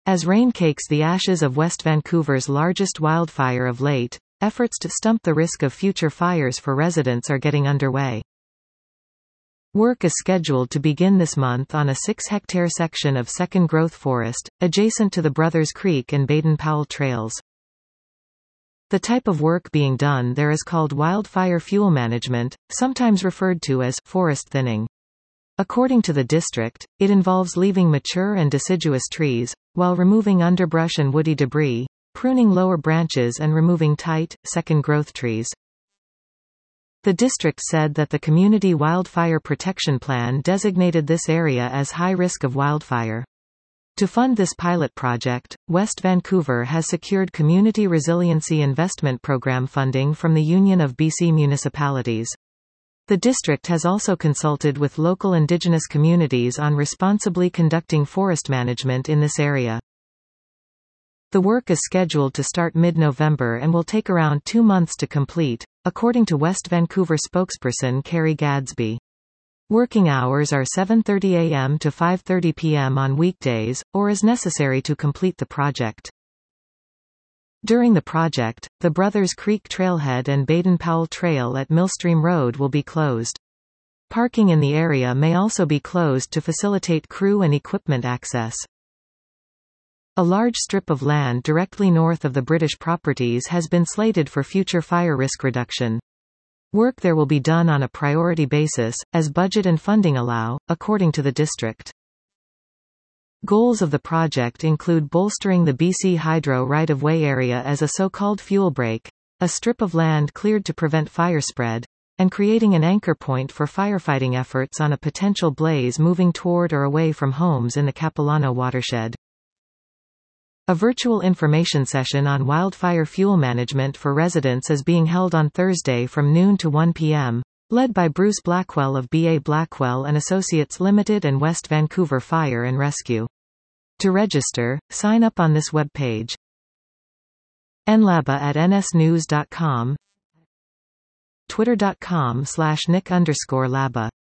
As rain cakes the ashes of West Vancouver's largest wildfire of late, efforts to stump the risk of future fires for residents are getting underway. Work is scheduled to begin this month on a 6-hectare section of second-growth forest, adjacent to the Brothers Creek and Baden-Powell trails. The type of work being done there is called wildfire fuel management, sometimes referred to as forest thinning. According to the district, it involves leaving mature and deciduous trees, while removing underbrush and woody debris, pruning lower branches and removing tight, second-growth trees. The district said that the Community Wildfire Protection Plan designated this area as high risk of wildfire. To fund this pilot project, West Vancouver has secured Community Resiliency Investment Program funding from the Union of BC Municipalities. The district has also consulted with local Indigenous communities on responsibly conducting forest management in this area. The work is scheduled to start mid-November and will take around 2 months to complete, according to West Vancouver spokesperson Carrie Gadsby. Working hours are 7:30 a.m. to 5:30 p.m. on weekdays, or as necessary to complete the project. During the project, the Brothers Creek Trailhead and Baden-Powell Trail at Millstream Road will be closed. Parking in the area may also be closed to facilitate crew and equipment access. A large strip of land directly north of the British properties has been slated for future fire risk reduction. Work there will be done on a priority basis, as budget and funding allow, according to the district. Goals of the project include bolstering the BC Hydro right-of-way area as a so-called fuel break, a strip of land cleared to prevent fire spread, and creating an anchor point for firefighting efforts on a potential blaze moving toward or away from homes in the Capilano watershed. A virtual information session on wildfire fuel management for residents is being held on Thursday from noon to 1 p.m., led by Bruce Blackwell of B.A. Blackwell and Associates Limited and West Vancouver Fire and Rescue. To register, sign up on this web page. nlaba@nsnews.com, twitter.com/nick_laba